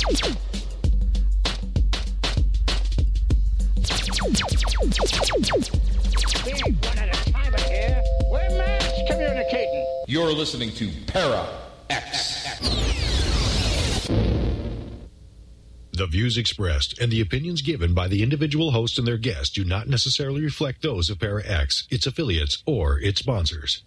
One at a time here. We're mass communicating. You're listening to Para X. The views expressed and the opinions given by the individual host and their guests do not necessarily reflect those of Para X, its affiliates, or its sponsors.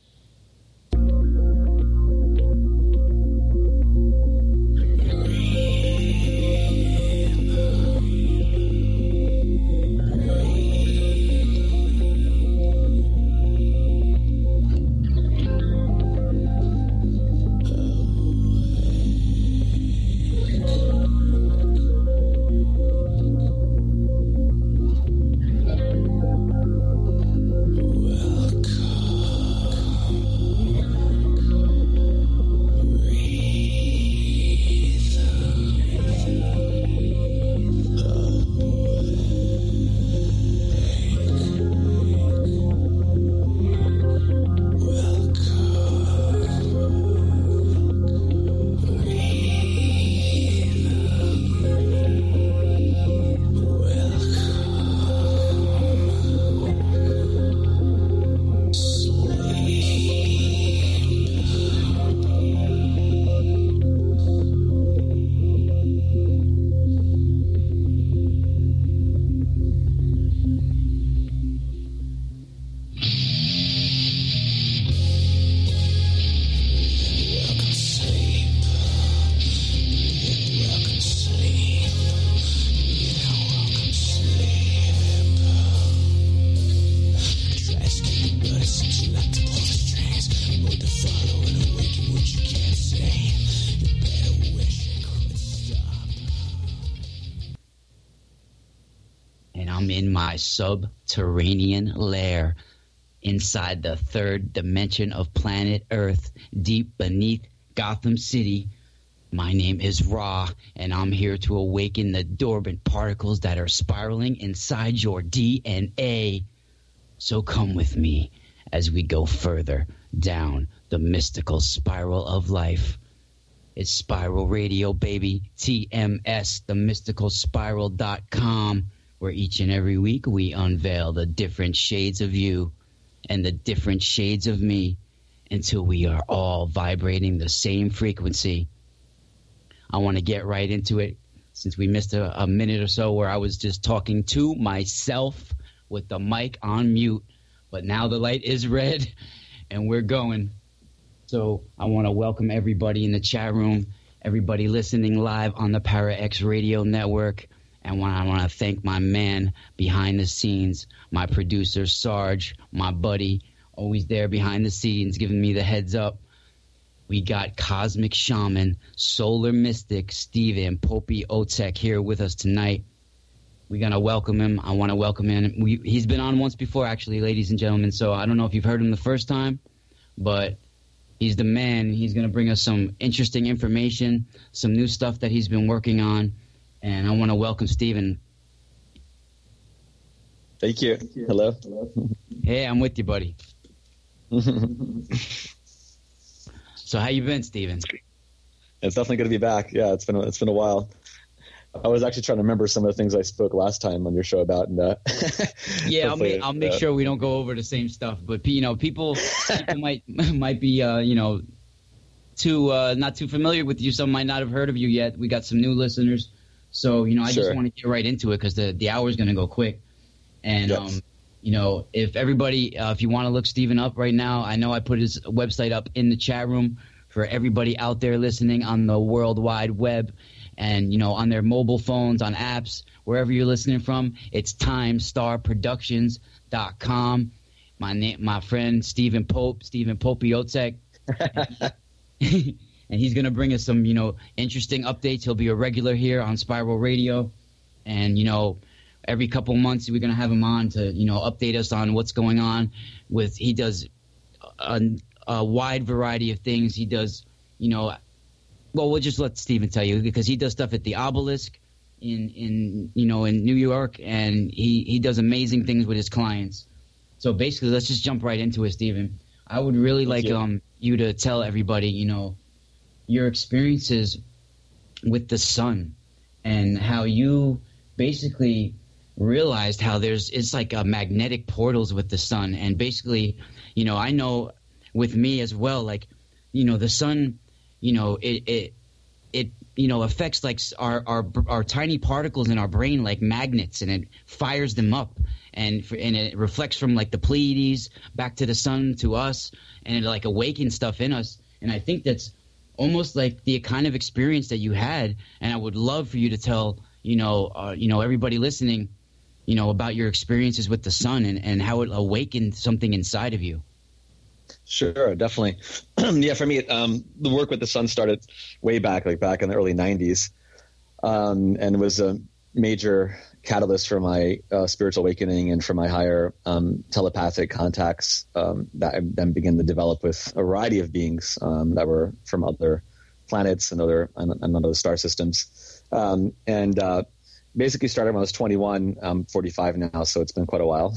Subterranean lair inside the third dimension of planet Earth, deep beneath Gotham City. My name is Ra, and I'm here to awaken the dormant particles that are spiraling inside your DNA. So come with me as we go further down the mystical spiral of life. It's Spiral Radio, baby. TMS, themysticalspiral.com. Where each and every week we unveil the different shades of you and the different shades of me until we are all vibrating the same frequency. I want to get right into it since we missed a minute or so where I was just talking to myself with the mic on mute. But now the light is red and we're going. So I want to welcome everybody in the chat room, everybody listening live on the Para X Radio Network. And I want to thank my man behind the scenes, my producer, Sarge, my buddy, always there behind the scenes, giving me the heads up. We got Cosmic Shaman, Solar Mystic, Steven Popey Otek here with us tonight. We're going to welcome him. I want to welcome him. He's been on once before, actually, ladies and gentlemen, so I don't know if you've heard him the first time, but he's the man. He's going to bring us some interesting information, some new stuff that he's been working on. And I want to welcome Steven. Thank you. Hello. Hey, I'm with you, buddy. So how you been, Steven? It's definitely good to be back. Yeah, it's been a while. I was actually trying to remember some of the things I spoke last time on your show about. And yeah, I'll make sure we don't go over the same stuff. But people might be not too familiar with you. Some might not have heard of you yet. We got some new listeners. So, I just want to get right into it because the hour is going to go quick. And, yes. If everybody, if you want to look Steven up right now, I know I put his website up in the chat room for everybody out there listening on the World Wide Web and, on their mobile phones, on apps, wherever you're listening from. It's timestarproductions.com. My friend Steven Popey Otek. And he's going to bring us some, interesting updates. He'll be a regular here on Spiral Radio. And, every couple months we're going to have him on to, update us on what's going on he does a wide variety of things. He does, we'll just let Steven tell you because he does stuff at the Obelisk in New York. And he does amazing things with his clients. So basically, let's just jump right into it, Steven. I would really like you to tell everybody, your experiences with the sun and how you basically realized how it's like a magnetic portals with the sun. And basically, I know with me as well, like, the sun, it affects like our tiny particles in our brain like magnets, and it fires them up, and it reflects from like the Pleiades back to the sun to us, and it like awakens stuff in us. And I think that's almost like the kind of experience that you had. And I would love for you to tell everybody listening, about your experiences with the sun and how it awakened something inside of you. Sure, definitely. Yeah, for me, the work with the sun started way back, like back in the early 90s, and was a major catalyst for my spiritual awakening and for my higher telepathic contacts that I then began to develop with a variety of beings that were from other planets and other star systems. Basically started when I was 21. I'm 45 now, so it's been quite a while.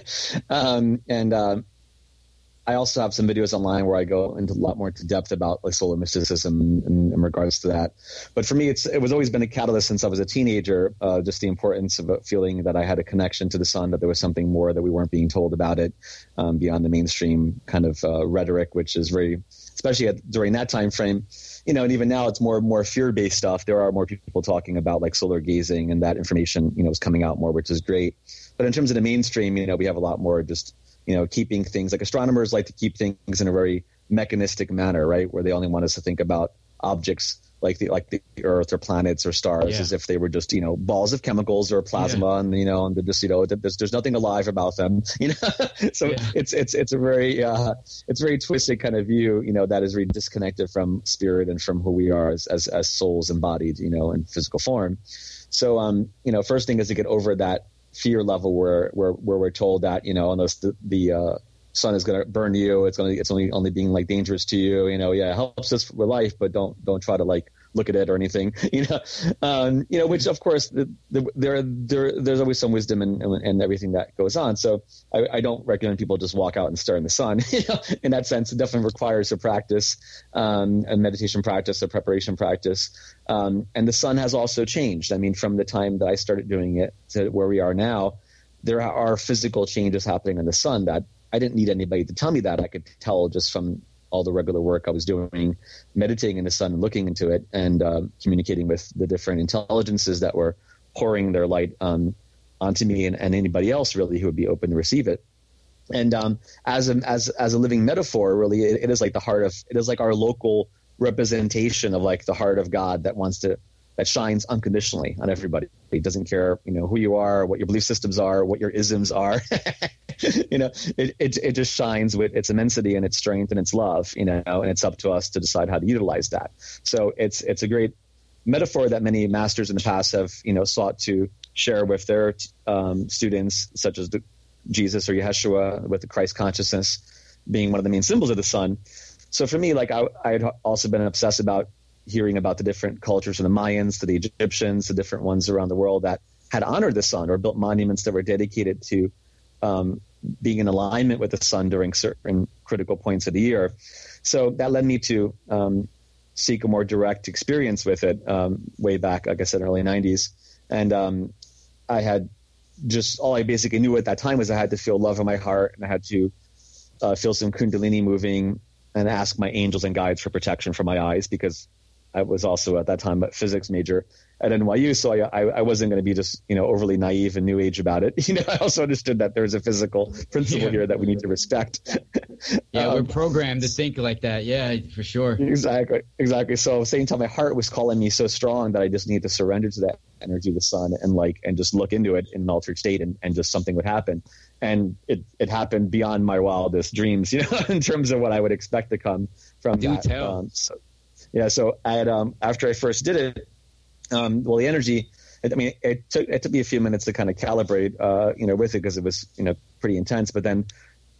I also have some videos online where I go into a lot more into depth about like solar mysticism in regards to that. But for me, it was always been a catalyst since I was a teenager, just the importance of feeling that I had a connection to the sun, that there was something more, that we weren't being told about it beyond the mainstream kind of rhetoric, which is very, especially during that time frame, and even now it's more fear-based stuff. There are more people talking about like solar gazing, and that information, is coming out more, which is great. But in terms of the mainstream, we have a lot more just keeping things, like astronomers like to keep things in a very mechanistic manner, right? Where they only want us to think about objects like the Earth or planets or stars as if they were just, balls of chemicals or plasma, and and they're just, there's nothing alive about them, So it's a very twisted kind of view, that is really disconnected from spirit and from who we are as souls embodied, in physical form. So first thing is to get over that fear level where we're told that unless the sun is going to burn you, it's only being like dangerous to you. It helps us with life, but don't try to like look at it or anything. Which of course there's always some wisdom in everything that goes on. So I don't recommend people just walk out and stare in the sun. In that sense, it definitely requires a practice, a meditation practice, a preparation practice. And the sun has also changed. I mean, from the time that I started doing it to where we are now, there are physical changes happening in the sun that I didn't need anybody to tell me that. I could tell just from all the regular work I was doing, meditating in the sun and looking into it, and communicating with the different intelligences that were pouring their light onto me and anybody else really who would be open to receive it. And as a living metaphor, really, it is like it is like our local representation of like the heart of God that shines unconditionally on everybody. It doesn't care, who you are, what your belief systems are, what your isms are. It just shines with its immensity and its strength and its love, and it's up to us to decide how to utilize that. So it's a great metaphor that many masters in the past have, sought to share with their students, such as Jesus or Yeshua, with the Christ consciousness being one of the main symbols of the sun. So for me, like I had also been obsessed about hearing about the different cultures, from the Mayans to the Egyptians, the different ones around the world that had honored the sun or built monuments that were dedicated to being in alignment with the sun during certain critical points of the year. So that led me to seek a more direct experience with it way back, like I said, early 90s. And I had all I basically knew at that time was I had to feel love in my heart, and I had to feel some kundalini moving and ask my angels and guides for protection for my eyes, because I was also at that time a physics major at NYU, so I wasn't going to be just overly naive and new age about it. I also understood that there's a physical principle here that we need to respect. We're programmed to think like that. Yeah, for sure. Exactly. So at the same time, my heart was calling me so strong that I just needed to surrender to that energy of the sun and just look into it in an altered state, and just something would happen. And it happened beyond my wildest dreams, in terms of what I would expect to come from that. Do tell. So I had after I first did it, the energy. It took me a few minutes to kind of calibrate, with it, because it was pretty intense. But then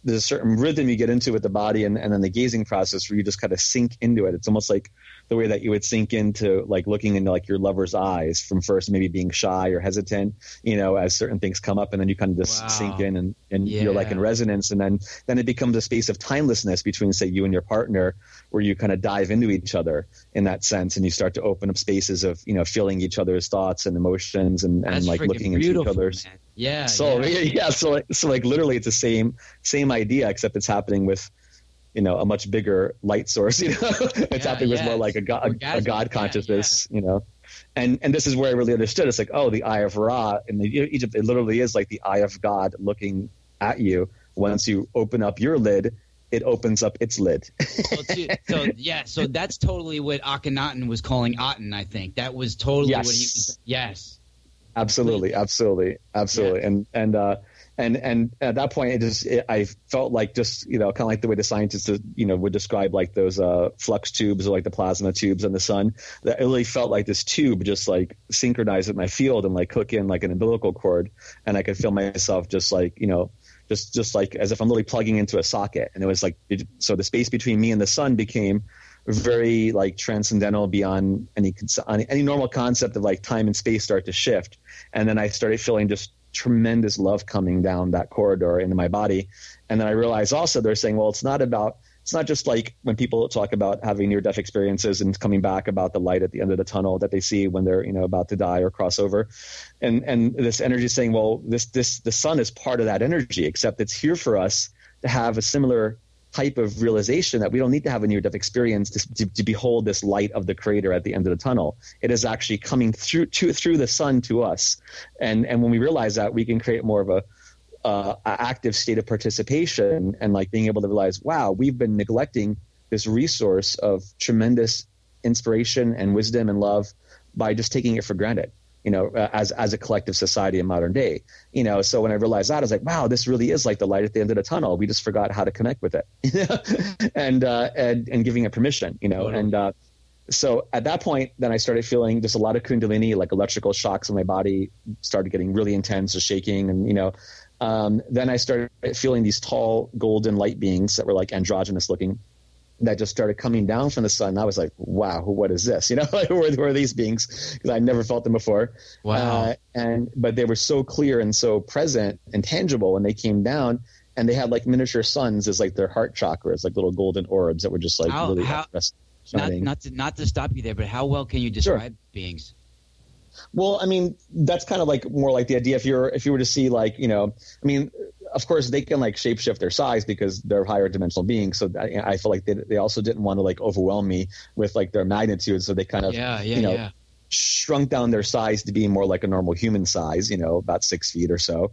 there's a certain rhythm you get into with the body, and then the gazing process where you just kind of sink into it. It's almost like the way that you would sink into like looking into like your lover's eyes from first maybe being shy or hesitant, as certain things come up, and then you kind of just sink in and you're like in resonance, and then it becomes a space of timelessness between, say, you and your partner, where you kind of dive into each other in that sense, and you start to open up spaces of feeling each other's thoughts and emotions and like looking into each other's. Man. Yeah. So like literally it's the same idea, except it's happening with a much bigger light source. It's happening with more like a God consciousness. And this is where I really understood. It's like, oh, the Eye of Ra in Egypt, it literally is like the eye of God looking at you. Once you open up your lid, it opens up its lid. So that's totally what Akhenaten was calling Aten. I think that was totally what he was. Yes. Absolutely. Yeah. And at that point, I felt like just, kind of like the way the scientists, would describe like those flux tubes or like the plasma tubes in the sun, that it really felt like this tube just like synchronized with my field and like hook in like an umbilical cord. And I could feel myself just like, just like as if I'm really plugging into a socket. And it was like, so the space between me and the sun became very like transcendental beyond any normal concept of like time and space start to shift. And then I started feeling just tremendous love coming down that corridor into my body. And then I realized also they're saying, well, it's not just like when people talk about having near-death experiences and coming back about the light at the end of the tunnel that they see when they're, about to die or cross over. And this energy is saying, well, the sun is part of that energy, except it's here for us to have a similar type of realization that we don't need to have a near-death experience to behold this light of the creator at the end of the tunnel. It is actually coming through the sun to us. And when we realize that, we can create more of a active state of participation and like being able to realize, wow, we've been neglecting this resource of tremendous inspiration and wisdom and love by just taking it for granted. As a collective society in modern day, so when I realized that, I was like, wow, this really is like the light at the end of the tunnel. We just forgot how to connect with it and giving it permission, and so at that point, then I started feeling just a lot of Kundalini, like electrical shocks in my body started getting really intense, or shaking. And, then I started feeling these tall golden light beings that were like androgynous looking, that just started coming down from the sun. And I was like, wow, what is this? Who are these beings? Because I never felt them before. Wow. But they were so clear and so present and tangible when they came down, and they had like miniature suns as like their heart chakras, like little golden orbs that were just like shining. Not to stop you there, but how well can you describe beings? Well, I mean, that's kind of like more like the idea if you were to see like, of course they can like shapeshift their size because they're higher dimensional beings. So I feel like they also didn't want to like overwhelm me with like their magnitude. So they kind of, shrunk down their size to be more like a normal human size, about 6 feet or so.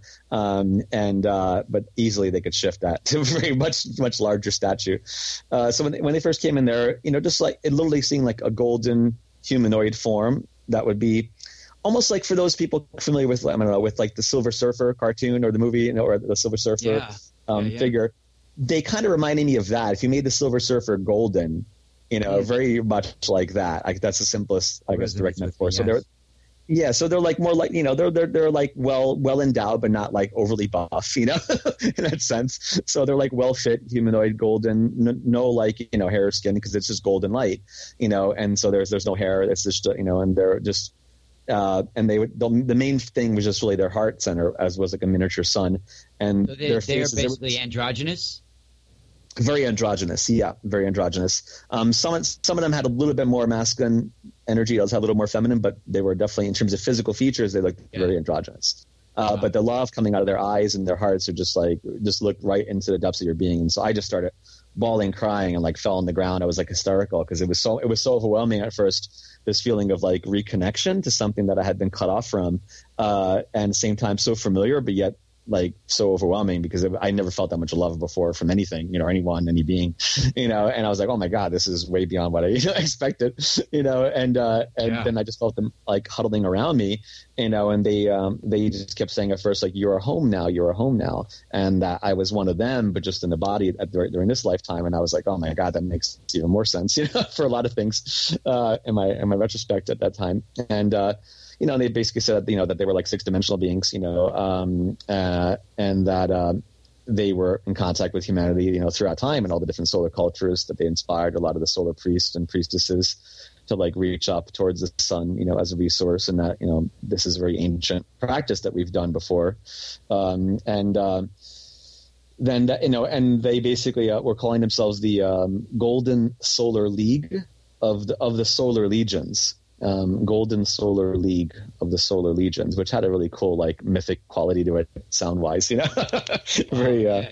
But easily they could shift that to a very much larger statue. So when they first came in there, just like it literally seemed like a golden humanoid form that would be almost like, for those people familiar with, I don't know, with like the Silver Surfer cartoon or the movie, or the Silver Surfer figure, they kind of reminded me of that. If you made the Silver Surfer golden, very much like that. That's the simplest, I guess, direct metaphor. So so they're like more like, they're like well endowed, but not like overly buff, in that sense. So they're like well fit, humanoid, golden, no like, hair or skin, because it's just golden light, and so there's no hair. It's just, and they're just, and the main thing was just really their heart center, as was like a miniature sun. And so they're basically androgynous. Very androgynous, very androgynous. Some of them had a little bit more masculine energy, others had a little more feminine, but they were definitely, in terms of physical features, they looked very androgynous. But the love coming out of their eyes and their hearts are just look right into the depths of your being. And so I just started bawling, crying, and like fell on the ground. I was like hysterical because it was so overwhelming at first. This feeling of like reconnection to something that I had been cut off from, and at the same time so familiar, but yet like so overwhelming, because I never felt that much love before from anything, anyone, any being, and I was like, oh my God, this is way beyond what I expected, and then I just felt them like huddling around me, and they just kept saying at first, like, you're home now, and that I was one of them, but just in the body during this lifetime. And I was like, oh my God, that makes even more sense, for a lot of things, in my retrospect at that time. And, they basically said, that they were like 6-dimensional beings, and that, they were in contact with humanity, you know, throughout time and all the different solar cultures that they inspired a lot of the solar priests and priestesses to like reach up towards the sun, you know, as a resource, and that, you know, this is a very ancient practice that we've done before. Then that, you know, and they basically were calling themselves the Golden Solar League of the Solar Legions. Golden Solar League of the Solar Legions, which had a really cool like mythic quality to it, sound wise, you know. Very yeah,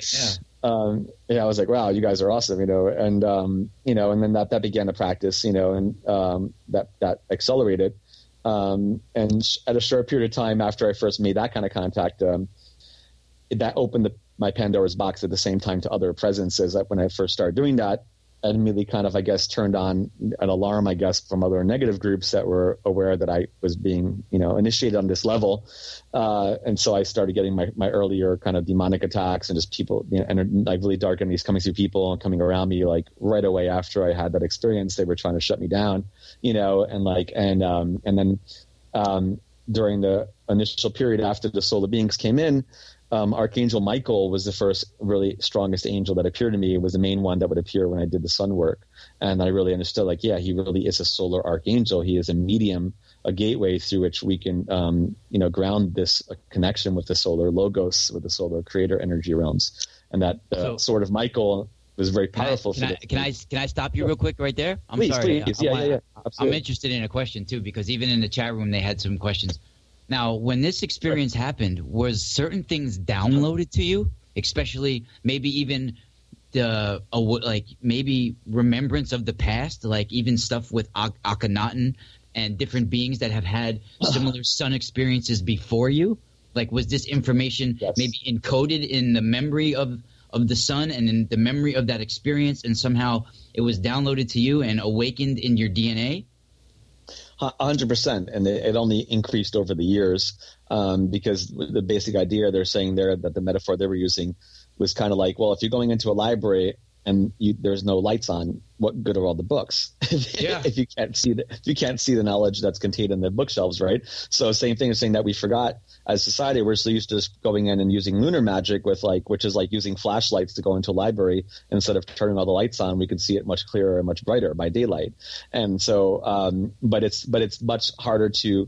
I was like, wow, you guys are awesome, you know. And you know, and then that began to practice, you know, and that accelerated. And at a short period of time after I first made that kind of contact, that opened my Pandora's box at the same time to other presences. That when I first started doing that, I immediately kind of, I guess, turned on an alarm, I guess, from other negative groups that were aware that I was being, you know, initiated on this level. And so I started getting my earlier kind of demonic attacks and just people, you know, and like really dark enemies coming through people and coming around me, like right away after I had that experience. They were trying to shut me down, you know, and like, and then during the initial period after the solar beings came in, Archangel Michael was the first really strongest angel that appeared to me. It was the main one that would appear when I did the sun work. And I really understood, like, yeah, he really is a solar archangel. He is a medium, a gateway through which we can, you know, ground this connection with the solar logos, with the solar creator energy realms. And that sword of Michael was very powerful. Can I stop you real quick right there? Please. Yeah. Absolutely. I'm interested in a question too, because even in the chat room, they had some questions. Now, when this experience happened, was certain things downloaded to you, especially maybe even like maybe remembrance of the past, like even stuff with Akhenaten and different beings that have had similar sun experiences before you? Like, was this information maybe encoded in the memory of the sun and in the memory of that experience, and somehow it was downloaded to you and awakened in your DNA? 100%, and it only increased over the years, because the basic idea they're saying there, that the metaphor they were using was kind of like, well, if you're going into a library and there's no lights on, what good are all the books? if you can't see the knowledge that's contained in the bookshelves, right? So same thing as saying that we forgot as society. We're so used to just going in and using lunar magic which is like using flashlights to go into a library. Instead of turning all the lights on, we can see it much clearer and much brighter by daylight. And so, but it's much harder to.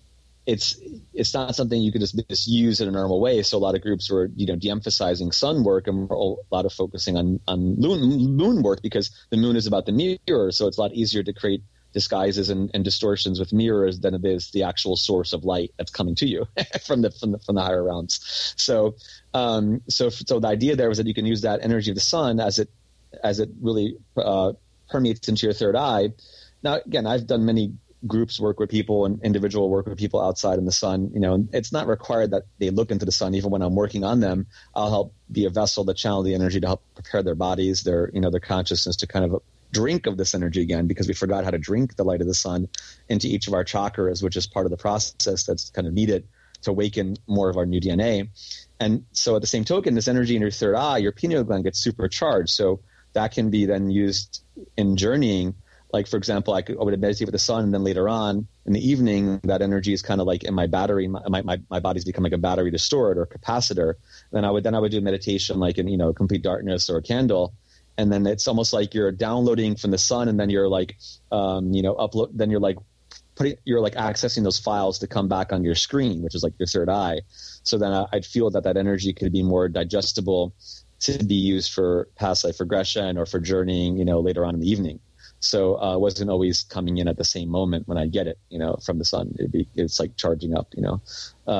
It's not something you could just use in a normal way. So a lot of groups were, you know, de-emphasizing sun work and a lot of focusing on moon work, because the moon is about the mirror. So it's a lot easier to create disguises and distortions with mirrors than it is the actual source of light that's coming to you from the higher realms. So the idea there was that you can use that energy of the sun as it really permeates into your third eye. Now, again, I've done many groups work with people and individual work with people outside in the sun. You know, it's not required that they look into the sun. Even when I'm working on them, I'll help be a vessel to channel the energy to help prepare their bodies, their consciousness to kind of drink of this energy again, because we forgot how to drink the light of the sun into each of our chakras, which is part of the process that's kind of needed to awaken more of our new DNA. And so at the same token, this energy in your third eye, your pineal gland gets supercharged. So that can be then used in journeying. Like, for example, I would meditate with the sun, and then later on in the evening, that energy is kind of like in my battery. My body's become like a battery to store it, or capacitor. Then I would do meditation like in, you know, complete darkness or a candle. And then it's almost like you're downloading from the sun, and then you're like, you know, then you're like accessing those files to come back on your screen, which is like your third eye. So then I'd feel that energy could be more digestible to be used for past life regression or for journeying, you know, later on in the evening. So it wasn't always coming in at the same moment when I get it, you know, from the sun. It's like charging up, you know.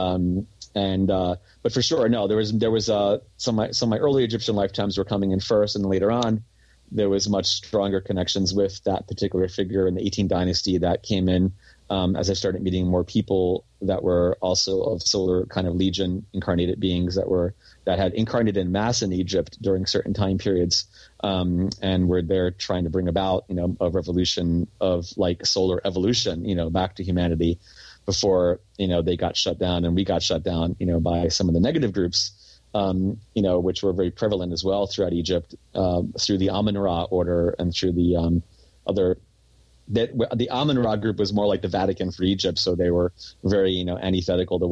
But for sure, no, there was some of my early Egyptian lifetimes were coming in first, and later on there was much stronger connections with that particular figure in the 18th dynasty that came in as I started meeting more people that were also of solar kind of legion incarnated beings that had incarnated in mass in Egypt during certain time periods, and were there trying to bring about, you know, a revolution of like solar evolution, you know, back to humanity before, you know, they got shut down and we got shut down, you know, by some of the negative groups, you know, which were very prevalent as well throughout Egypt, through the Amun-Ra order and through the other. The Amun-Ra group was more like the Vatican for Egypt, so they were very, you know, antithetical to what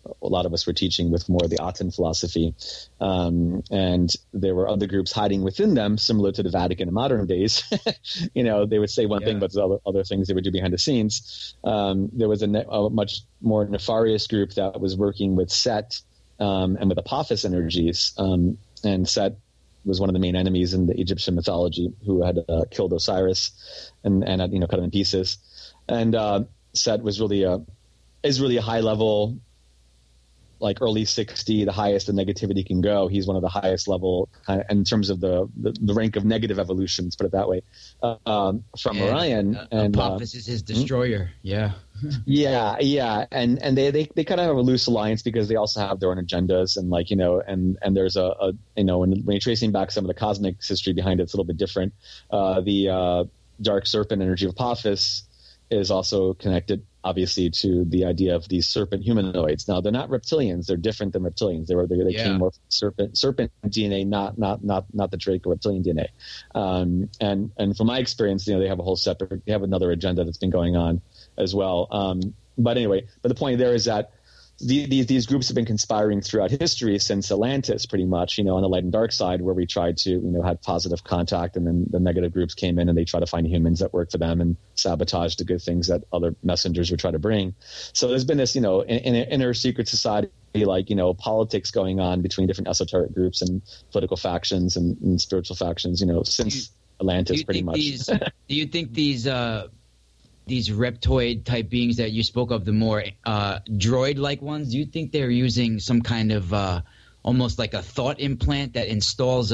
a lot of us were teaching with more of the Aten philosophy. And there were other groups hiding within them, similar to the Vatican in modern days. They would say one thing, but there's other things they would do behind the scenes. There was a much more nefarious group that was working with Set and with Apophis energies. And Set was one of the main enemies in the Egyptian mythology, who had killed Osiris and had, cut him in pieces. And Set was is really a high level, like early 60, the highest the negativity can go. He's one of the highest level in terms of the rank of negative evolutions, put it that way, from Orion. And Apophis is his destroyer. Yeah. Yeah. And they kind of have a loose alliance because they also have their own agendas, and and there's when you're tracing back some of the cosmic history behind it, it's a little bit different. The dark serpent energy of Apophis is also connected, obviously, to the idea of these serpent humanoids. Now, they're not reptilians; they're different than reptilians. They came more from serpent DNA, not the Draco reptilian DNA. And from my experience, they have they have another agenda that's been going on as well. But anyway, the point there is that these groups have been conspiring throughout history since Atlantis, pretty much, on the light and dark side, where we tried to, have positive contact, and then the negative groups came in and they try to find humans that work for them and sabotage the good things that other messengers would try to bring. So there's been this, inner secret society, politics going on between different esoteric groups and political factions and spiritual factions, since Atlantis, pretty much. Do you think these reptoid type beings that you spoke of, the more droid-like ones, do you think they're using some kind of almost like a thought implant that installs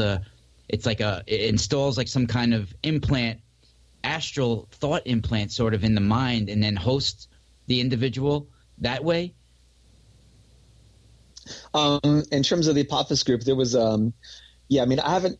some kind of implant, astral thought implant sort of in the mind, and then hosts the individual that way? In terms of the Apophis group, there was I haven't.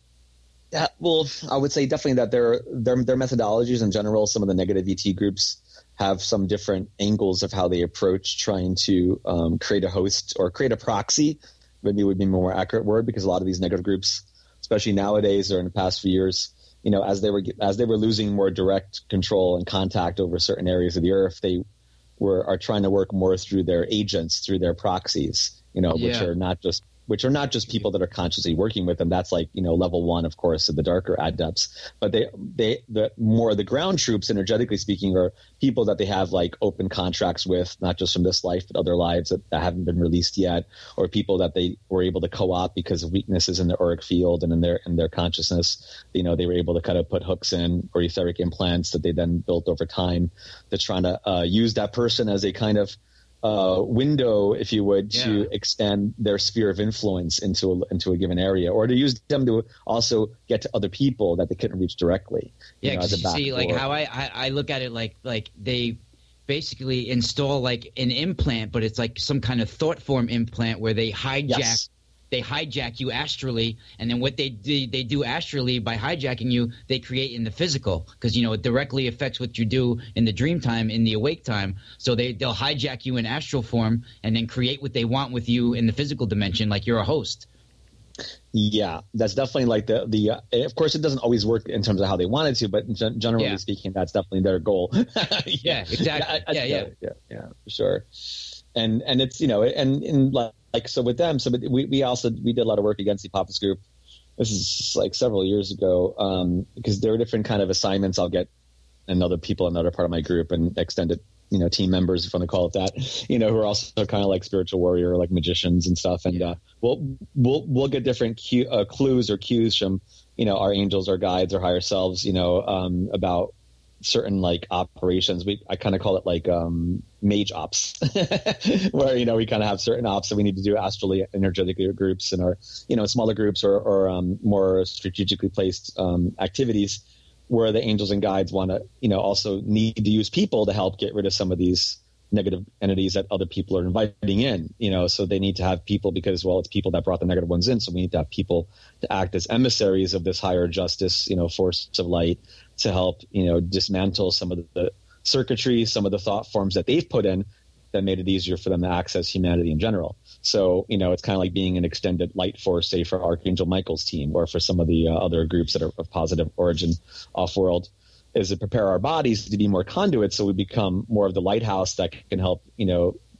I would say definitely that their methodologies in general, some of the negative ET groups have some different angles of how they approach trying to create a host or create a proxy. Maybe would be a more accurate word, because a lot of these negative groups, especially nowadays or in the past few years, as they were losing more direct control and contact over certain areas of the earth, they are trying to work more through their agents, through their proxies, which are not just people that are consciously working with them. That's level one, of course, of the darker adepts. But the more the ground troops, energetically speaking, are people that they have open contracts with, not just from this life, but other lives that haven't been released yet, or people that they were able to co-opt because of weaknesses in the auric field and in their consciousness. They were able to kind of put hooks in, or etheric implants that they then built over time. They're trying to use that person as a kind of window, if you would, to expand their sphere of influence into a given area, or to use them to also get to other people that they couldn't reach directly. As a back door. How I look at it, like they basically install an implant, but it's like some kind of thought form implant where they hijack. They hijack you astrally, and then what they do astrally by hijacking you, they create in the physical, because it directly affects what you do in the dream time, in the awake time. So they'll hijack you in astral form and then create what they want with you in the physical dimension, like you're a host. Yeah, that's definitely the of course, it doesn't always work in terms of how they want it to, but generally speaking, that's definitely their goal. Exactly. Yeah, for sure. And it's so with them, we did a lot of work against the Apophis group. This is several years ago, because there are different kind of assignments I'll get, and other people in another part of my group and extended team members, if you want to call it that, who are also kind of like spiritual warrior, like magicians and stuff. And we'll get different clues or cues from our angels, our guides, our higher selves, about certain operations. I kind of call it mage ops, where we kind of have certain ops that we need to do astrally, energetically, groups, and our smaller groups or more strategically placed activities, where the angels and guides want to also need to use people to help get rid of some of these negative entities that other people are inviting in. So they need to have people, because it's people that brought the negative ones in, so we need to have people to act as emissaries of this higher justice, force of light, to help dismantle some of the circuitry, some of the thought forms that they've put in that made it easier for them to access humanity in general. So it's kind of like being an extended light force, say, for Archangel Michael's team, or for some of the other groups that are of positive origin off-world, is to prepare our bodies to be more conduits, so we become more of the lighthouse that can help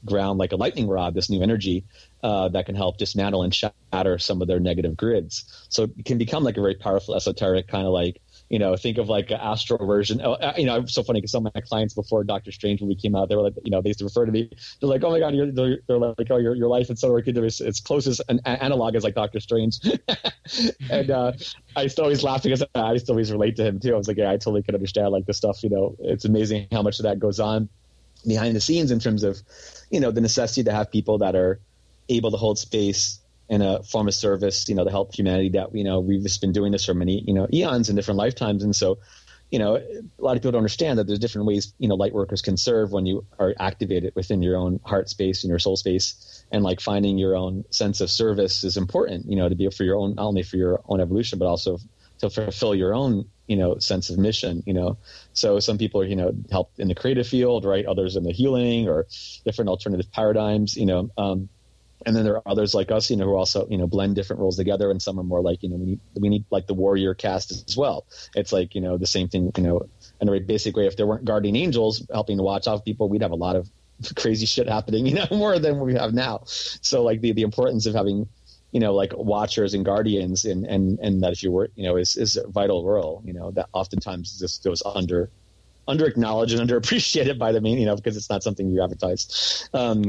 ground like a lightning rod, this new energy that can help dismantle and shatter some of their negative grids. So it can become like a very powerful esoteric kind of like, think of like an astral version. It's so funny because some of my clients before Doctor Strange movie came out, they were like, they used to refer to me. They're like, oh my God, they're like, oh, your life in Solar Kingdom is its closest an analog is like Doctor Strange. And I used to always laugh because I used to always relate to him too. I was like, yeah, I totally can understand like the stuff, it's amazing how much of that goes on behind the scenes in terms of, the necessity to have people that are able to hold space in a form of service, to help humanity that, we've just been doing this for many, eons and different lifetimes. And so, a lot of people don't understand that there's different ways, light workers can serve when you are activated within your own heart space and your soul space. And like finding your own sense of service is important, to be for your own, not only for your own evolution, but also to fulfill your own, sense of mission, So some people are, help in the creative field, right? Others in the healing or different alternative paradigms, and then there are others like us, who also, blend different roles together. And some are more like, we need like the warrior caste as well. It's like, the same thing, in a very basic way. If there weren't guardian angels helping to watch out people, we'd have a lot of crazy shit happening, more than we have now. So like the importance of having, like watchers and guardians and that if you were, is a vital role, that oftentimes just goes under acknowledged and underappreciated by the main, because it's not something you advertise.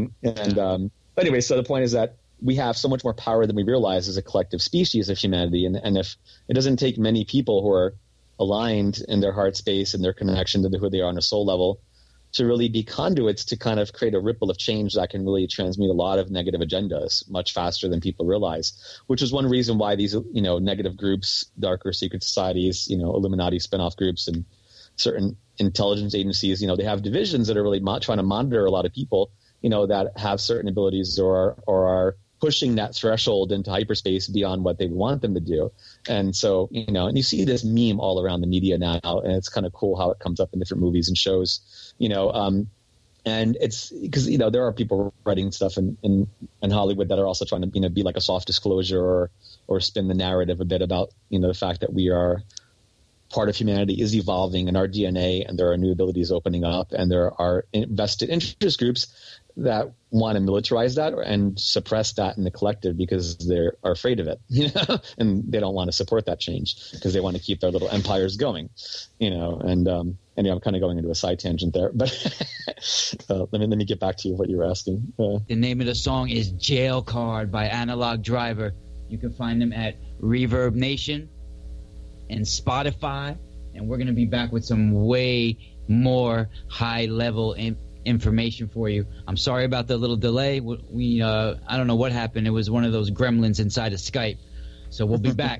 But anyway, so the point is that we have so much more power than we realize as a collective species of humanity. And if it doesn't take many people who are aligned in their heart space and their connection to who they are on a soul level to really be conduits to kind of create a ripple of change that can really transmute a lot of negative agendas much faster than people realize, which is one reason why these, negative groups, darker secret societies, Illuminati spinoff groups and certain intelligence agencies, they have divisions that are really trying to monitor a lot of people, that have certain abilities or are pushing that threshold into hyperspace beyond what they want them to do. And so, and you see this meme all around the media now, and it's kind of cool how it comes up in different movies and shows, and it's because, there are people writing stuff in Hollywood that are also trying to, be like a soft disclosure or spin the narrative a bit about, the fact that we are part of humanity is evolving in our DNA and there are new abilities opening up and there are vested interest groups that want to militarize that and suppress that in the collective because they are afraid of it, and they don't want to support that change because they want to keep their little empires going, and I'm kind of going into a side tangent there, but let me get back to you what you were asking. The name of the song is Jail Card by Analog Driver. You can find them at Reverb Nation and Spotify, and we're going to be back with some way more high-level information for you. I'm sorry about the little delay. We I don't know what happened. It was one of those gremlins inside of Skype. So we'll be back.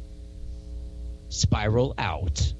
Spiral out.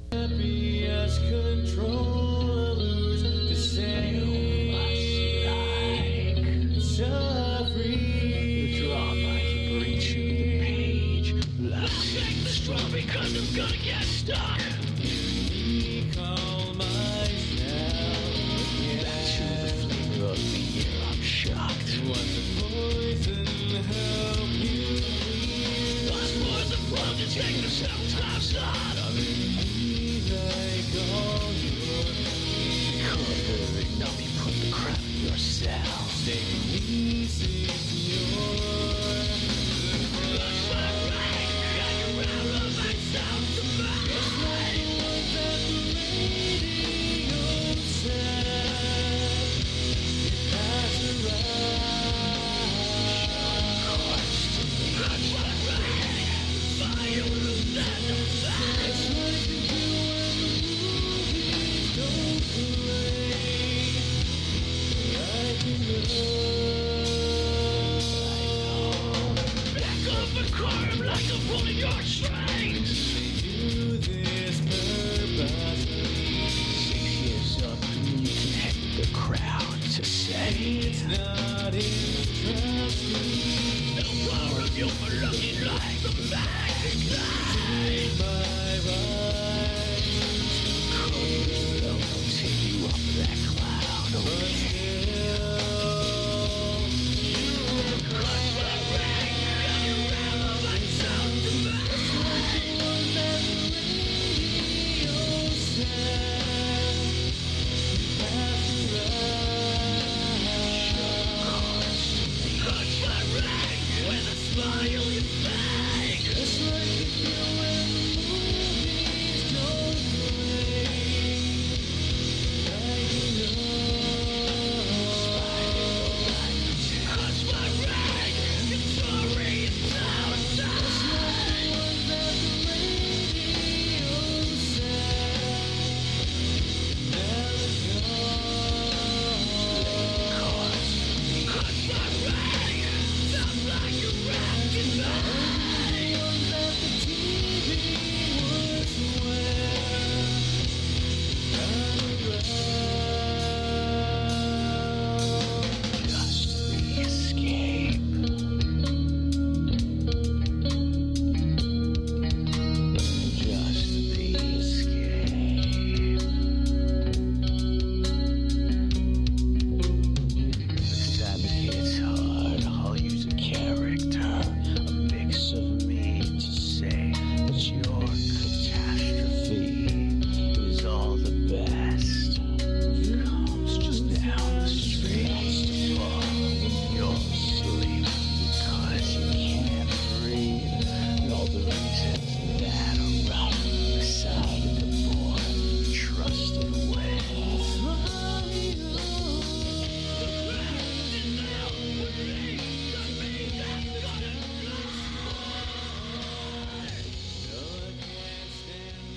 Because I'm gonna get stuck. Recall myself. Back to the flavor of fear. I'm shocked. Was the poison help you breathe? Was for the blood to take the sometimes not of it. Like all your cover and not be put the crap in yourself. Stay easy,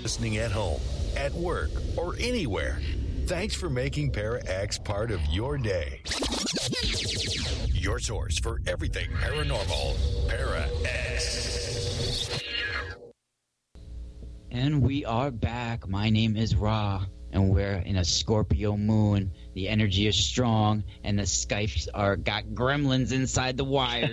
listening at home, at work, or anywhere. Thanks for making Para X part of your day. Your source for everything paranormal, Para X. And we are back. My name is Ra, and we're in a Scorpio moon. The energy is strong, and the Skypes got gremlins inside the wires.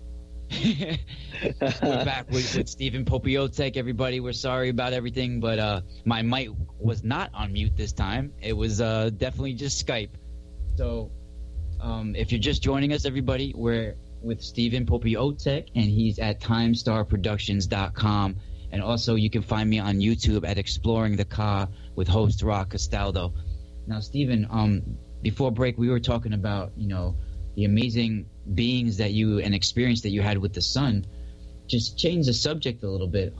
We're back with Stephen Popiotek, everybody. We're sorry about everything, but my mic was not on mute this time. It was definitely just Skype. So if you're just joining us, everybody, we're with Stephen Popiotek, and he's at timestarproductions.com. And also, you can find me on YouTube at Exploring the Ka with host Ra Castaldo. Now, Stephen, before break, we were talking about, the amazing beings that you and experience that you had with the sun. Just change the subject a little bit.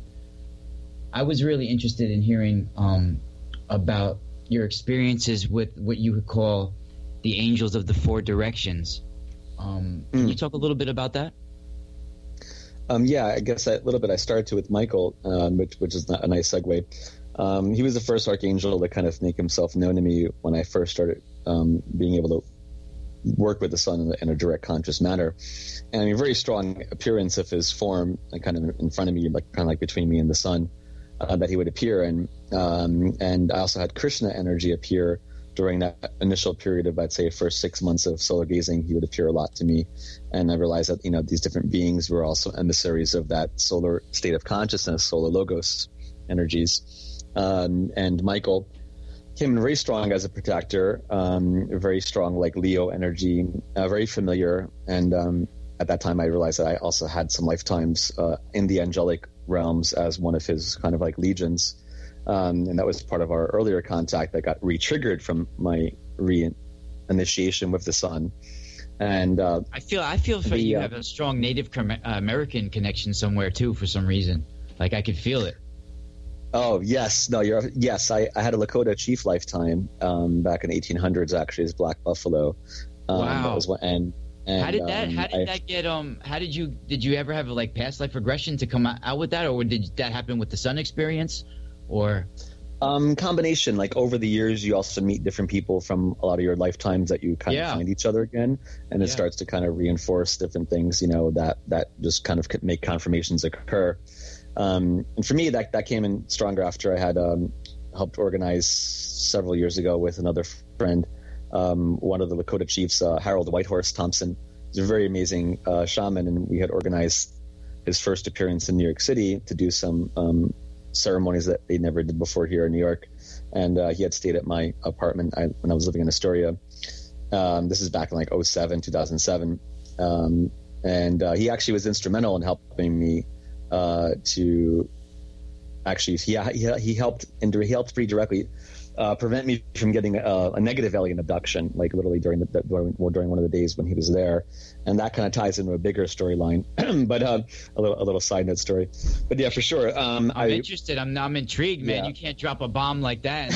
I was really interested in hearing about your experiences with what you would call the angels of the four directions. Can you talk a little bit about that? Yeah, I guess a little bit. I started to with Michael, which is a nice segue. He was the first archangel to kind of make himself known to me when I first started being able to work with the sun in a direct conscious manner. And a very strong appearance of his form, kind of in front of me, kind of like between me and the sun, that he would appear. And I also had Krishna energy appear during that initial period of, I'd say, first 6 months of solar gazing. He would appear a lot to me. And I realized that, these different beings were also emissaries of that solar state of consciousness, solar logos energies. And Michael came in very strong as a protector, very strong, like Leo energy, very familiar. And at that time, I realized that I also had some lifetimes in the angelic realms as one of his kind of like legions. And that was part of our earlier contact that got re-triggered from my re-initiation with the sun. And I feel for you have a strong Native American connection somewhere too for some reason. Like I could feel it. Oh yes, no, yes. I had a Lakota chief lifetime back in 1800s actually as Black Buffalo. Wow. That was when, and how did that get? How did you ever have a past life regression to come out with that, or did that happen with the sun experience? Or combination, over the years you also meet different people from a lot of your lifetimes that you kind of find each other again, and it starts to kind of reinforce different things that just kind of make confirmations occur. And for me that came in stronger after I had helped organize several years ago with another friend, one of the Lakota chiefs, Harold Whitehorse Thompson. He's a very amazing shaman, and we had organized his first appearance in New York City to do some ceremonies that they never did before here in New York. And he had stayed at my apartment when I was living in Astoria. This is back in 2007. And he actually was instrumental in helping me to actually, he helped pretty directly prevent me from getting a negative alien abduction, literally during one of the days when he was there. And that kind of ties into a bigger storyline, but a little side note story. But yeah, for sure. I'm interested. I'm intrigued, man. Yeah. You can't drop a bomb like that.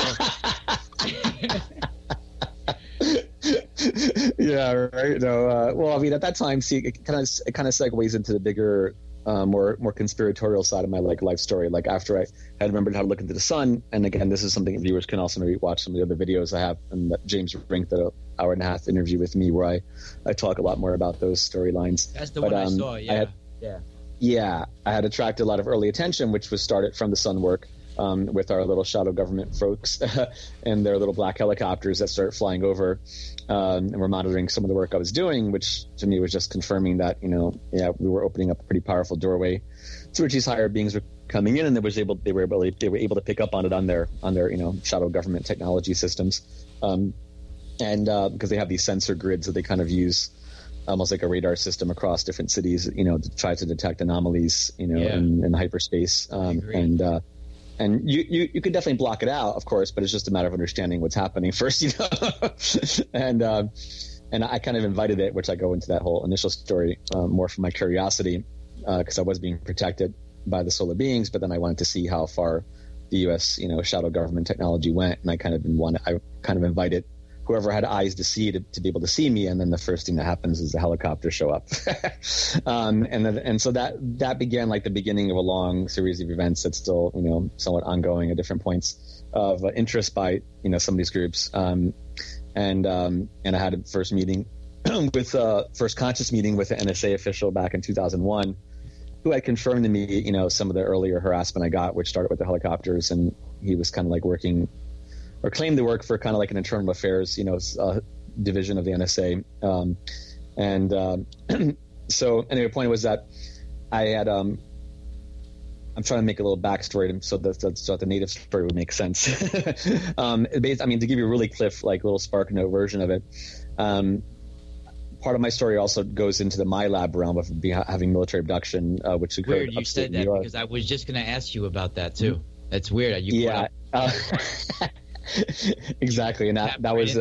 Yeah, right. No, well, I mean, at that time, see, it kind of segues into the bigger, more conspiratorial side of my life story. After I had remembered how to look into the sun, and again, this is something viewers can also maybe watch some of the other videos I have, and that James Rink did an hour-and-a-half interview with me where I talk a lot more about those storylines. That's the one I saw. Yeah. I had attracted a lot of early attention, which was started from the sun work. With our little shadow government folks and their little black helicopters that started flying over, and were monitoring some of the work I was doing, which to me was just confirming that, we were opening up a pretty powerful doorway through which these higher beings were coming in, and they were able to pick up on it on their shadow government technology systems, and because they have these sensor grids that they kind of use almost like a radar system across different cities, to try to detect anomalies, in hyperspace, and you could definitely block it out, of course, but it's just a matter of understanding what's happening first, and I kind of invited it, which I go into that whole initial story more from my curiosity, because I was being protected by the solar beings, but then I wanted to see how far the U.S. Shadow government technology went, and I kind of invited whoever had eyes to see to be able to see me. And then the first thing that happens is the helicopters show up. And so that began like the beginning of a long series of events that's still, you know, somewhat ongoing at different points of interest by, you know, some of these groups. And I had a first meeting with first conscious meeting with an NSA official back in 2001, who had confirmed to me, you know, some of the earlier harassment I got, which started with the helicopters, and he was kind of like working or claimed to work for kind of like an internal affairs, you know, division of the NSA. So anyway, the point was that I had, I'm trying to make a little backstory so that the native story would make sense. I mean, to give you a really little Spark Note version of it, part of my story also goes into the MyLab realm of having military abduction, which occurred Weird you upstate said New that York. because I was just going to ask you about that too. That's weird. Yeah, exactly. And that was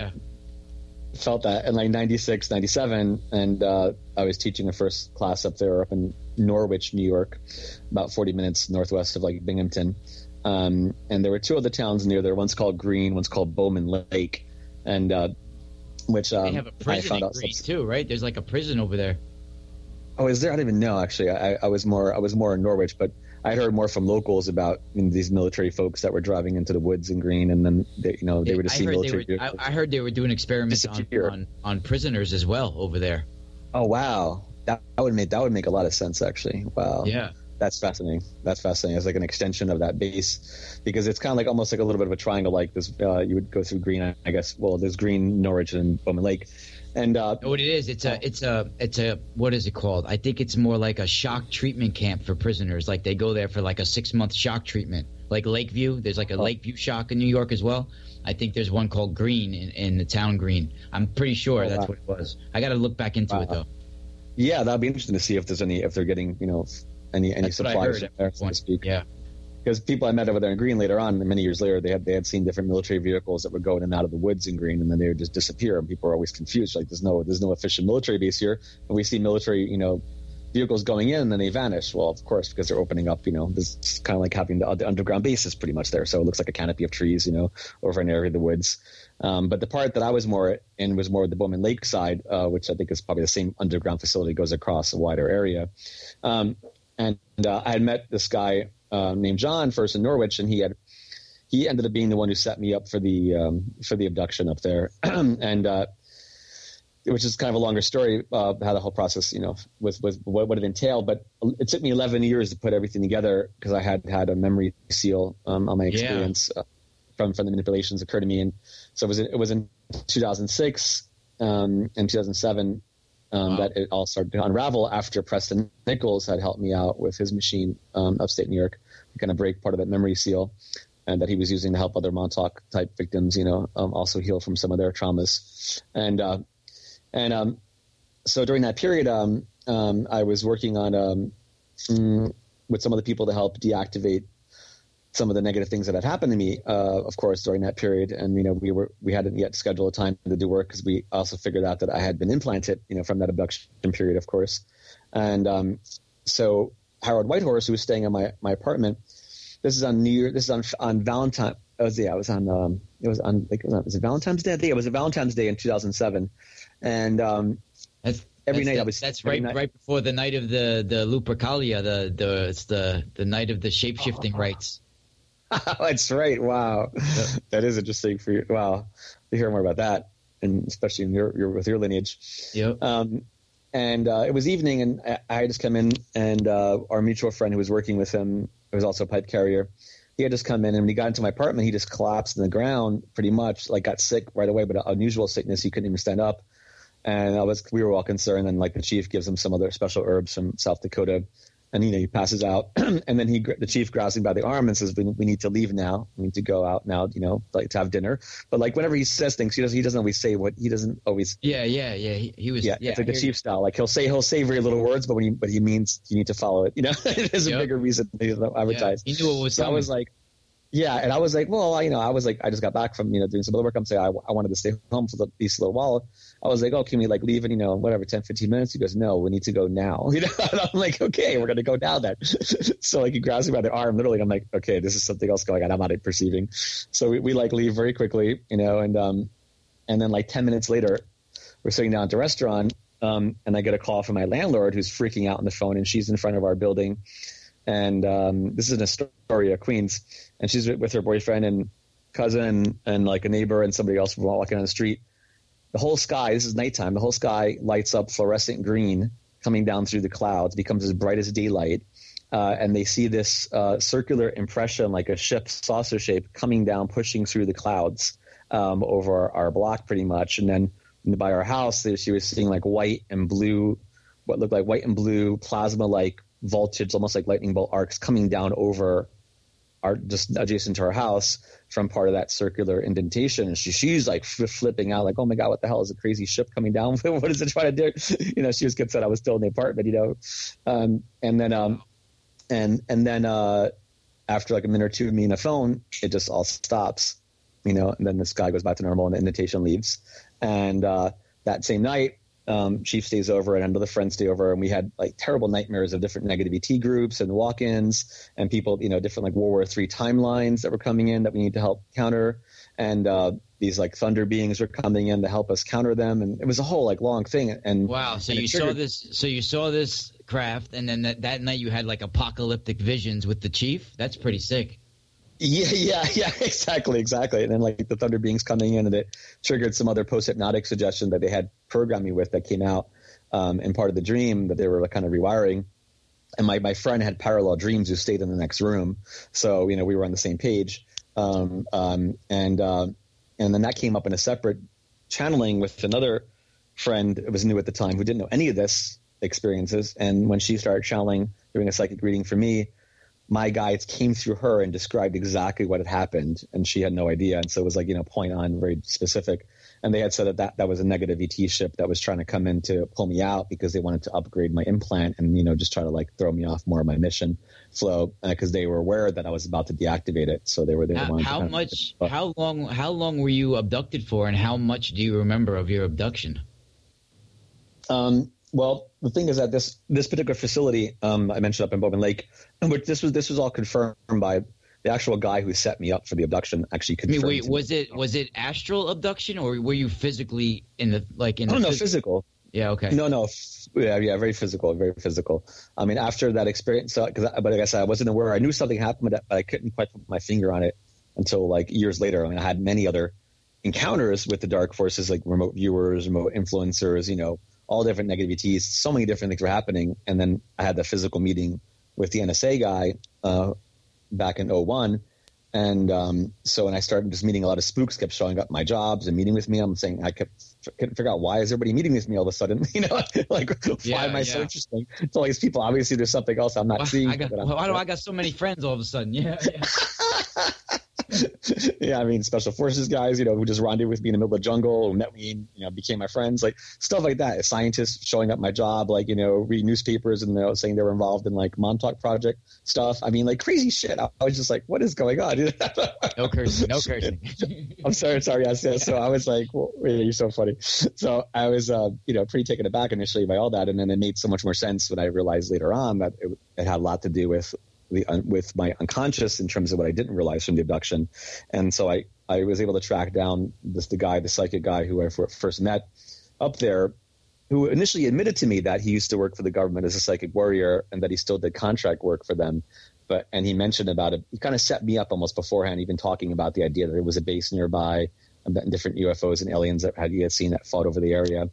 felt that in like 96, 97, and I was teaching a first class up in Norwich, New York, about 40 minutes northwest of like Binghamton. And there were two other towns near there. One's called Green, one's called Bowman Lake, and which they have a prison in Green too, right? There's like a prison over there. Oh, is there? I didn't even know. Actually, I was more in Norwich, but I heard more from locals about these military folks that were driving into the woods in Green, and then they were to see military vehicles. I heard they were doing experiments on prisoners as well over there. Oh wow, that would make a lot of sense actually. Wow. Yeah. That's fascinating. It's like an extension of that base, because it's kind of like almost like a little bit of a triangle like this. You would go through Green, I guess. Well, there's Green, Norwich, and Bowman Lake. And what it is, it's a what is it called? I think it's more like a shock treatment camp for prisoners. Like they go there for like a 6-month shock treatment, like Lakeview. There's like a Lakeview shock in New York as well. I think there's one called Green in the town Green. I'm pretty sure that's what it was. I got to look back into it though. Yeah, that'd be interesting to see if they're getting any supplies there, so to speak. Yeah. Because people I met over there in Green later on, many years later, they had seen different military vehicles that would go in and out of the woods in Green, and then they would just disappear. And people are always confused, like there's no official military base here, and we see military vehicles going in and then they vanish. Well, of course, because they're opening up. This is kind of like having the underground bases pretty much there, so it looks like a canopy of trees, over an area of the woods. But the part that I was more in was more the Bowman Lake side, which I think is probably the same underground facility, goes across a wider area. And I had met this guy named John first in Norwich, and he ended up being the one who set me up for the abduction up there, and which is kind of a longer story, how the whole process, with what it entailed. But it took me 11 years to put everything together, because I had a memory seal on my experience from the manipulations occurred to me, and so it was in 2006 and 2007. That it all started to unravel after Preston Nichols had helped me out with his machine upstate New York to kind of break part of that memory seal, and that he was using to help other Montauk type victims, also heal from some of their traumas. And so during that period, I was working on with some of the people to help deactivate some of the negative things that had happened to me, of course, during that period. And, we hadn't yet scheduled a time to do work, because we also figured out that I had been implanted, from that abduction period, of course. And so Howard Whitehorse, who was staying in my apartment, this is on New Year, this is on Valentine. Was it Valentine's Day? I think it was a Valentine's Day in 2007. And every night I was. That's right before the night of the Lupercalia, it's the night of the shape-shifting rites. That's right. Wow, that is interesting for you. Wow, to hear more about that, and especially in with your lineage. Yep. And it was evening, and I had just come in, and our mutual friend who was working with him, who was also a pipe carrier, he had just come in, and when he got into my apartment, he just collapsed on the ground, pretty much, like got sick right away, but an unusual sickness. He couldn't even stand up, and we were all concerned. And like the chief gives him some other special herbs from South Dakota. And he passes out, and then the chief grabs him by the arm and says, "We need to leave now. We need to go out now. Like to have dinner." But like whenever he says things, he doesn't always say what he doesn't always. Yeah. He was. Yeah, it's like the chief style. Like he'll say very little words, but he means you need to follow it. There's a bigger reason to advertise. Yeah, he knew what was coming. I was like. Yeah, and I was like, well, I just got back from doing some other work. I'm saying I wanted to stay home for at least a little while. I was like, oh, can we like leave in 10, 15 minutes? He goes, no, we need to go now. And I'm like, okay, we're gonna go now then. So like he grabs me by the arm, literally. I'm like, okay, this is something else going on. I'm not perceiving. So we like leave very quickly, and And then like 10 minutes later, we're sitting down at the restaurant, and I get a call from my landlord who's freaking out on the phone, and she's in front of our building. And this is in Astoria, Queens, and she's with her boyfriend and cousin and like a neighbor and somebody else walking on the street. The whole sky, this is nighttime, the whole sky lights up fluorescent green coming down through the clouds, becomes as bright as daylight. And they see this circular impression, like a ship saucer shape, coming down, pushing through the clouds over our block pretty much. And then by our house, she was seeing like white and blue, what looked like white and blue plasma-like voltage, almost like lightning bolt arcs coming down over just adjacent to our house from part of that circular indentation. And she's like flipping out, like, oh my God, what the hell is a crazy ship coming down? What is it trying to do? She was concerned I was still in the apartment, and then after like a minute or two of me on the phone, it just all stops, and then the sky goes back to normal and the indentation leaves. And that same night, Chief stays over and another friend stay over, and we had like terrible nightmares of different negative ET groups and walk-ins and people, different like World War III timelines that were coming in that we need to help counter. And these like thunder beings were coming in to help us counter them. And it was a whole like long thing. And wow. So you saw this craft, and then that night you had like apocalyptic visions with the chief. That's pretty sick. Yeah, exactly. And then like the thunder beings coming in, and it triggered some other post-hypnotic suggestion that they had programmed me with that came out in part of the dream that they were like kind of rewiring. And my friend had parallel dreams who stayed in the next room. So, we were on the same page. And then that came up in a separate channeling with another friend who was new at the time who didn't know any of this experiences. And when she started channeling, doing a psychic reading for me, my guides came through her and described exactly what had happened, and she had no idea. And so it was like, point on, very specific. And they had said that was a negative ET ship that was trying to come in to pull me out because they wanted to upgrade my implant and, just try to like throw me off more of my mission flow because they were aware that I was about to deactivate it. So they were how long were you abducted for, and how much do you remember of your abduction? Well, the thing is that this particular facility I mentioned up in Bowman Lake, which this was all confirmed by the actual guy who set me up for the abduction. Actually, confirmed. Wait, was it astral abduction, or were you physically in the like in? Oh no, physical. Yeah. Okay. No. Yeah. Very physical. Very physical. I mean, after that experience, but like I said, I wasn't aware. I knew something happened, but I couldn't quite put my finger on it until like years later. I mean, I had many other encounters with the dark forces, like remote viewers, remote influencers, all different negative ETs, so many different things were happening. And then I had the physical meeting with the NSA guy back in 2001. And so when I started just meeting a lot of spooks, kept showing up at my jobs and meeting with me. I'm saying I couldn't figure out, why is everybody meeting with me all of a sudden? Like why am I so interesting to all these people? Obviously there's something else I'm not seeing. Why do I got so many friends all of a sudden? Yeah. Yeah, I mean, special forces guys, who just rendezvous with me in the middle of the jungle, who met me, became my friends, like stuff like that. Scientists showing up at my job, like, read newspapers and saying they were involved in like Montauk Project stuff. I mean, like crazy shit. I was just like, what is going on? No cursing. I'm sorry. Yes. So I was like, well, you're so funny. So I was, pretty taken aback initially by all that. And then it made so much more sense when I realized later on that it had a lot to do with my unconscious in terms of what I didn't realize from the abduction. And so I was able to track down the psychic guy who I first met up there, who initially admitted to me that he used to work for the government as a psychic warrior and that he still did contract work for them. And he mentioned about it. He kind of set me up almost beforehand, even talking about the idea that there was a base nearby and different UFOs and aliens that he had seen that fought over the area.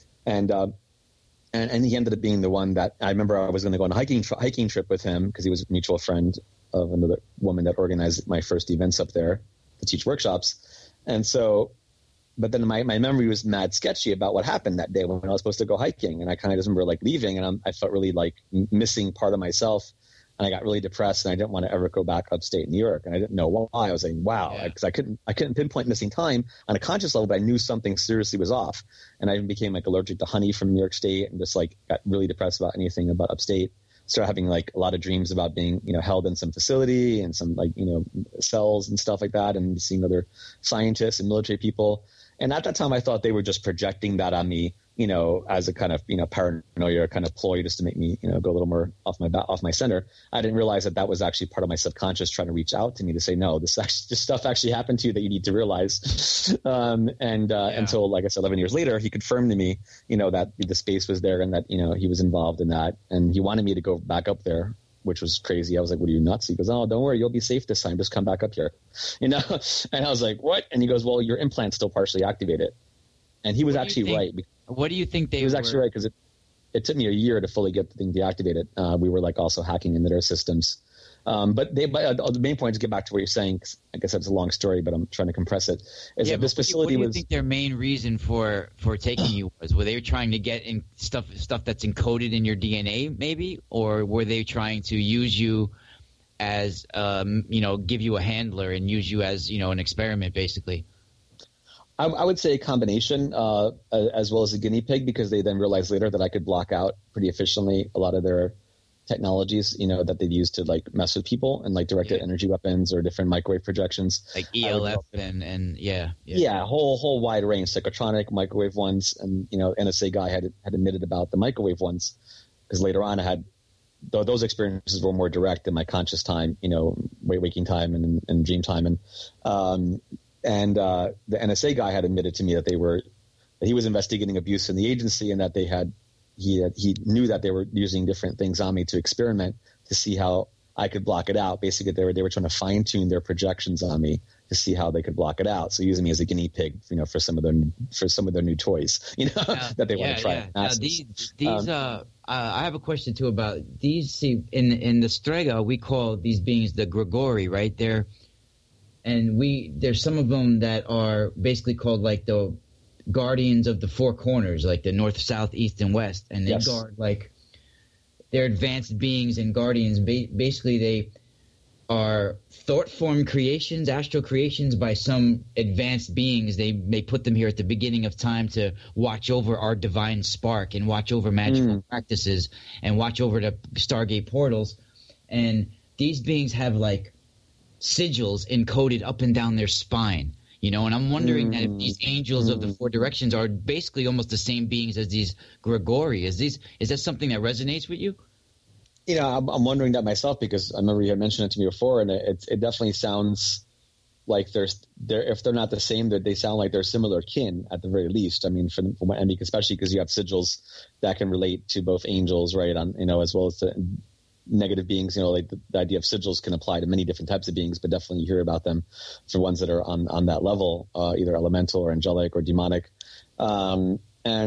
And he ended up being the one that I remember I was going to go on a hiking trip with him because he was a mutual friend of another woman that organized my first events up there to teach workshops. And so, but then my memory was mad sketchy about what happened that day when I was supposed to go hiking. And I kind of just remember like leaving, and I felt really like missing part of myself. And I got really depressed, and I didn't want to ever go back upstate New York. And I didn't know why. I was like, wow, because I couldn't pinpoint missing time on a conscious level, but I knew something seriously was off. And I even became like allergic to honey from New York State, and just like got really depressed about anything about upstate. Started having like a lot of dreams about being, held in some facility and some like, cells and stuff like that, and seeing other scientists and military people. And at that time, I thought they were just projecting that on me as a kind of, paranoia kind of ploy just to make me, go a little more off my center. I didn't realize that was actually part of my subconscious trying to reach out to me to say, no, this stuff actually happened to you that you need to realize. Until, like I said, 11 years later, he confirmed to me, that the space was there and that, he was involved in that. And he wanted me to go back up there, which was crazy. I was like, what are you, nuts? He goes, oh, don't worry, you'll be safe this time. Just come back up here, And I was like, what? And he goes, well, your implant's still partially activated. And he was actually right. What do you think He was actually right, because it took me a year to fully get the thing deactivated. We were like also hacking into their systems. But the main point, to get back to what you're saying, 'cause I guess that's a long story, but I'm trying to compress it, is that this facility what do you think their main reason for taking you was? Were they trying to get in stuff that's encoded in your DNA, maybe? Or were they trying to use you as, give you a handler and use you as, an experiment, basically? I would say a combination, as well as a guinea pig, because they then realized later that I could block out pretty efficiently a lot of their technologies, that they've used to like mess with people, and like directed energy weapons or different microwave projections, like ELF and a whole wide range, psychotronic, microwave ones, and NSA guy had admitted about the microwave ones, because later on I had those experiences were more direct in my conscious time, waking time and dream time, and the NSA guy had admitted to me that he was investigating abuse in the agency, and that he knew that they were using different things on me to experiment to see how I could block it out. Basically, they were trying to fine tune their projections on me to see how they could block it out. So using me as a guinea pig, for some of their new toys, that they want to try. Yeah. Now, these I have a question too about these. See, in the Strega, we call these beings the Grigori, right? There's some of them that are basically called like the guardians of the four corners, like the north, south, east, and west, and they guard, like, they're advanced beings and guardians. Basically, they are thought form creations, astral creations by some advanced beings. They put them here at the beginning of time to watch over our divine spark and watch over magical practices and watch over the Stargate portals. And these beings have like sigils encoded up and down their spine. And I'm wondering that if these angels of the four directions are basically almost the same beings as these Grigori. Is that something that resonates with you? I'm wondering that myself, because I remember you had mentioned it to me before, and it definitely sounds like if they're not the same, that they sound like they're similar kin at the very least. I mean, especially because you have sigils that can relate to both angels, right? As well as the negative beings, like the idea of sigils can apply to many different types of beings, but definitely you hear about them for ones that are on that level, either elemental or angelic or demonic. So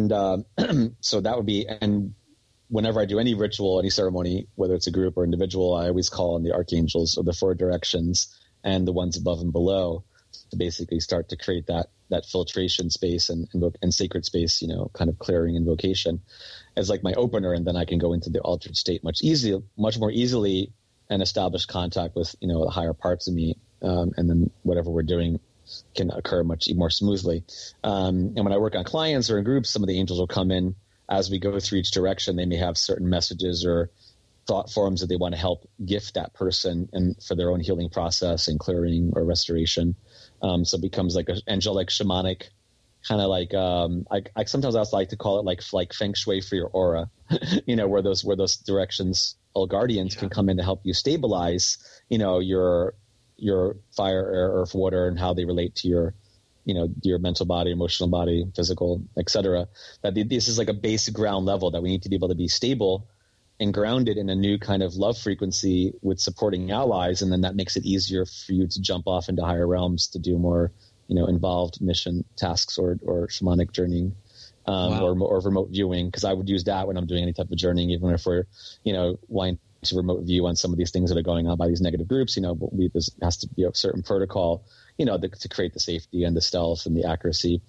that would be, and whenever I do any ritual, any ceremony, whether it's a group or individual, I always call on the archangels of the four directions and the ones above and below to basically start to create that filtration space and sacred space, kind of clearing invocation as like my opener, and then I can go into the altered state much more easily and establish contact with, the higher parts of me. And then whatever we're doing can occur much more smoothly. And when I work on clients or in groups, some of the angels will come in as we go through each direction. They may have certain messages or thought forms that they want to help gift that person and for their own healing process and clearing or restoration. So it becomes like an angelic shamanic kind of like, I sometimes also like to call it like feng shui for your aura, where those directions, all guardians can come in to help you stabilize, your fire, air, earth, water, and how they relate to your mental body, emotional body, physical, etc. That this is like a basic ground level that we need to be able to be stable and grounded in a new kind of love frequency with supporting allies. And then that makes it easier for you to jump off into higher realms to do more, involved mission tasks or shamanic journeying, or remote viewing. Because I would use that when I'm doing any type of journeying, even if we're, wanting to remote view on some of these things that are going on by these negative groups, there has to be a certain protocol, to create the safety and the stealth and the accuracy.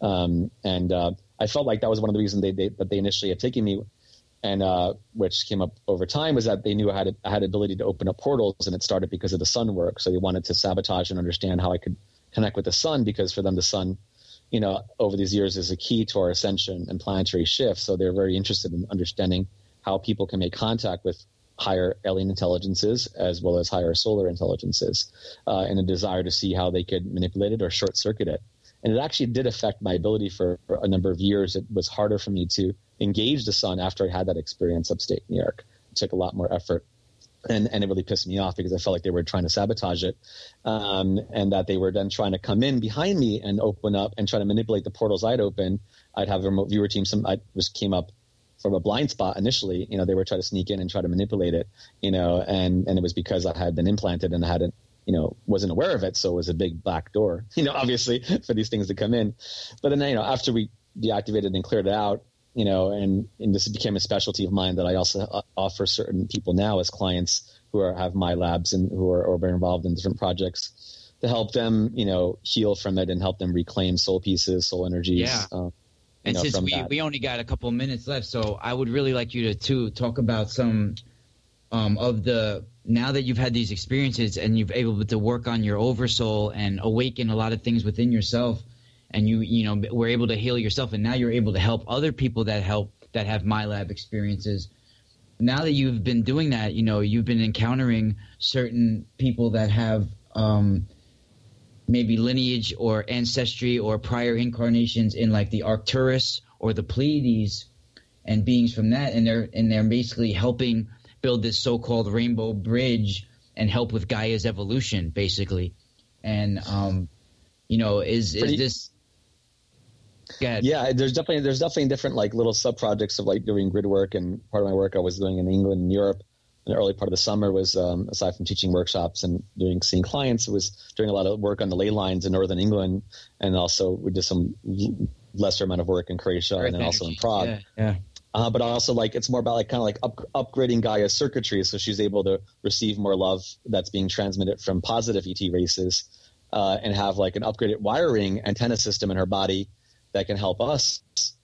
I felt like that was one of the reasons that they initially had taken me, and which came up over time, was that they knew I had ability to open up portals, and it started because of the sun work. So they wanted to sabotage and understand how I could connect with the sun, because for them the sun, over these years is a key to our ascension and planetary shift. So they're very interested in understanding how people can make contact with higher alien intelligences as well as higher solar intelligences, in a desire to see how they could manipulate it or short circuit it. And it actually did affect my ability for a number of years. It was harder for me to engage the sun after I had that experience upstate New York. It took a lot more effort. And it really pissed me off because I felt like they were trying to sabotage it, and that they were then trying to come in behind me and open up and try to manipulate the portals I'd open. I'd have a remote viewer team. I just came up from a blind spot initially. They were trying to sneak in and try to manipulate it, and it was because I had been implanted and I hadn't, wasn't aware of it. So it was a big back door, obviously for these things to come in. But then, after we deactivated and cleared it out, and this became a specialty of mine that I also offer certain people now as clients who have my labs and who are involved in different projects to help them, heal from it and help them reclaim soul pieces, soul energies. Yeah. And since we only got a couple of minutes left, so I would really like you to talk about some of the, now that you've had these experiences and you've able to work on your oversoul and awaken a lot of things within yourself, and you were able to heal yourself, and now you're able to help other people that have MyLab experiences. Now that you've been doing that, you've been encountering certain people that have maybe lineage or ancestry or prior incarnations in like the Arcturus or the Pleiades and beings from that, and they're basically helping build this so-called rainbow bridge and help with Gaia's evolution, basically. And is this? Yeah, there's definitely different like little sub projects of like doing grid work, and part of my work I was doing in England and Europe in the early part of the summer was aside from teaching workshops and seeing clients, it was doing a lot of work on the ley lines in northern England, and also we did some lesser amount of work in Croatia and then also in Prague. Yeah. But also like it's more about like kind of like upgrading Gaia's circuitry so she's able to receive more love that's being transmitted from positive ET races, and have like an upgraded wiring antenna system in her body that can help us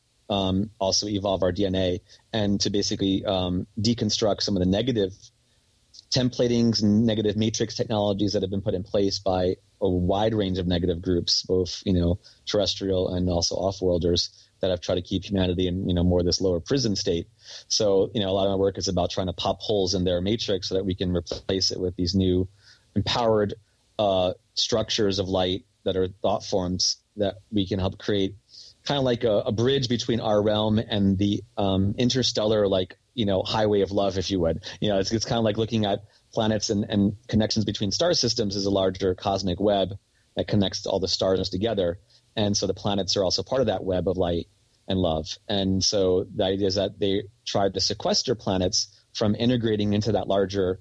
also evolve our DNA and to basically deconstruct some of the negative templatings and negative matrix technologies that have been put in place by a wide range of negative groups, both terrestrial and also off-worlders that have tried to keep humanity in more of this lower prison state. So a lot of my work is about trying to pop holes in their matrix so that we can replace it with these new empowered structures of light that are thought forms that we can help create, kind of like a bridge between our realm and the interstellar, like, highway of love, if you would. It's kind of like looking at planets and connections between star systems as a larger cosmic web that connects all the stars together. And so the planets are also part of that web of light and love. And so the idea is that they tried to sequester planets from integrating into that larger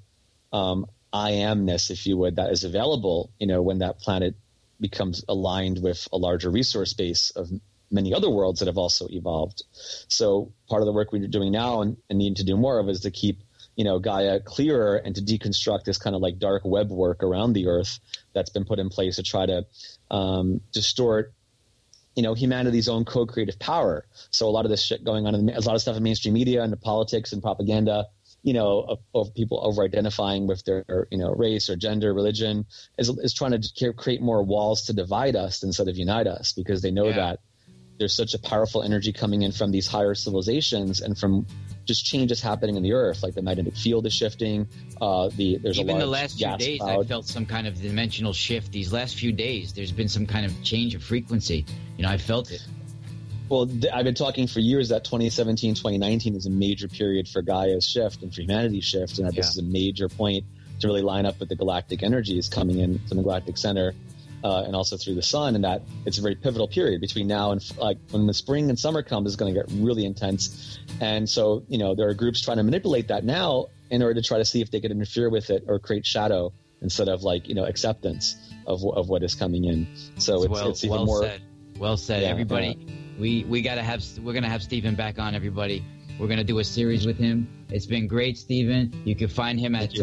I amness, if you would, that is available, when that planet becomes aligned with a larger resource base of many other worlds that have also evolved. So part of the work we're doing now and need to do more of is to keep, Gaia clearer and to deconstruct this kind of like dark web work around the Earth that's been put in place to try to distort, humanity's own co-creative power. So a lot of this shit going on, a lot of stuff in mainstream media and the politics and propaganda, of people over-identifying with their, race or gender, religion, is trying to create more walls to divide us instead of unite us, because they know that there's such a powerful energy coming in from these higher civilizations and from just changes happening in the Earth, like the magnetic field is shifting. There's even the last few days, I felt some kind of dimensional shift. These last few days, there's been some kind of change of frequency. I felt it. Well, I've been talking for years that 2017, 2019 is a major period for Gaia's shift and for humanity's shift, and that this is a major point to really line up with the galactic energies coming in from the galactic center, and also through the sun, and that it's a very pivotal period between now and like when the spring and summer comes is going to get really intense. And so, there are groups trying to manipulate that now in order to try to see if they could interfere with it or create shadow instead of like, acceptance of what is coming in. So it's even more. Well said, Yeah, everybody. We're gonna have Stephen back on, everybody. We're gonna do a series with him. It's been great, Stephen. You can find him at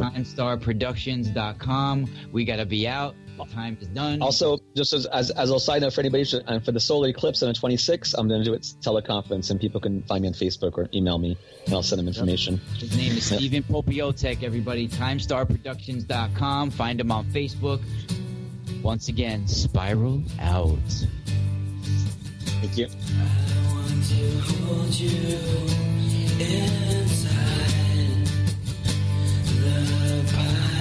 timestarproductions.com. We gotta be out. The time is done. Also, just as a side note for anybody, and for the solar eclipse on the 26th, I'm going to do it teleconference, and people can find me on Facebook or email me, and I'll send them information. His name is Stephen Popiotek, everybody. Timestarproductions.com. Find him on Facebook. Once again, Spiral out. Thank you. I want to hold you inside the